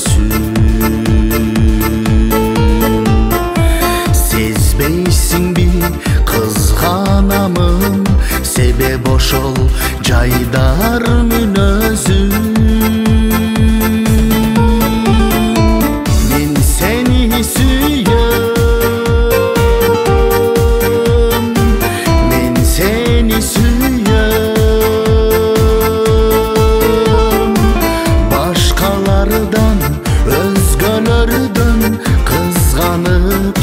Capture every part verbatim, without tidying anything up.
Сезбейсиңби кызганамын, себеп ошол жайдар мүнөзүм. Мен сени сүйөм, мен сени сүйөм. Башкалардан, өзгөлөрдөн кызганып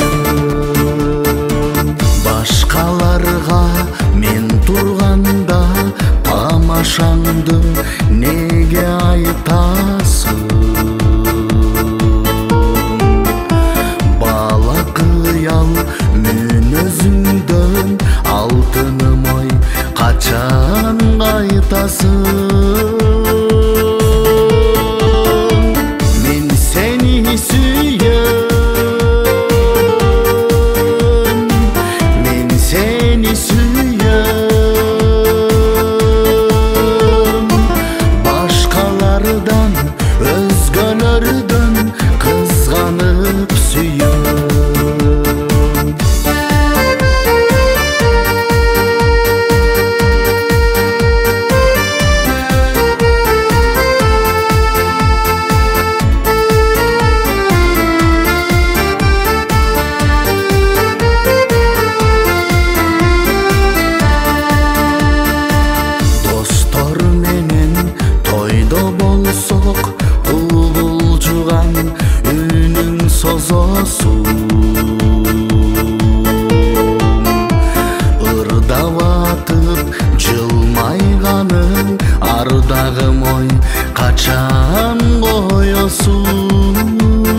сүйөм. Башкаларга мен турганда тамашаңды неге айтасың? Бала кыял мүнөзүңдөн алтыным ой качан кайтасың? Мен сени сүйөм, мен сени сүйөм. Башкалардан, өзгөлөрдөн кызганып сүйөм. Достор менен тойдо болсок, кубулжуган үнүң созосуң. Ырдап жылмайганың ардагым ой качан коёсуң?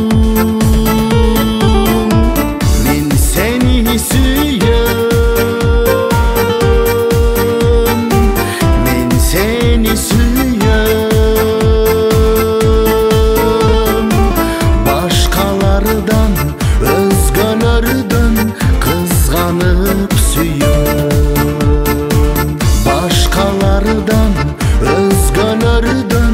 Мен сени сүйөм, мен сени сүйөм. Башкалардан, өзгөлөрдөн кызганып сүйөм. Башкалардан, өзгөлөрдөн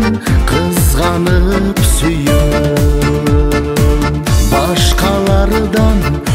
кызганып сүйөм. Башкалардан